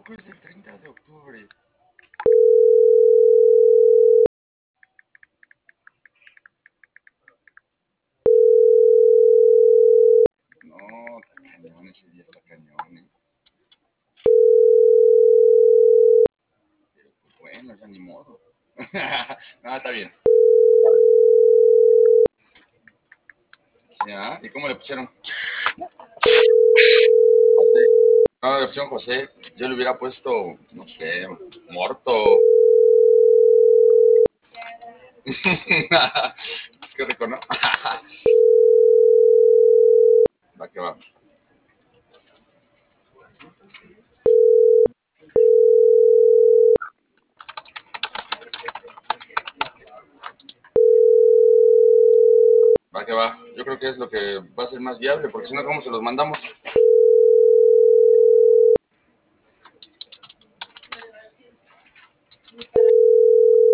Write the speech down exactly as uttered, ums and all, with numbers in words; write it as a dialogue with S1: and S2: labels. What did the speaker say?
S1: poco es del treinta de octubre? No, está cañón, ese día está cañón, ¿eh? Pero pues bueno, ya ni modo. No, está bien. Sí, ¿ah? ¿Y cómo le pusieron? José. No, le pusieron José. Yo le hubiera puesto, no sé, Morto. Qué rico, ¿no? Va que va. Va que va. Yo creo que es lo que va a ser más viable, porque si no, ¿cómo se los mandamos?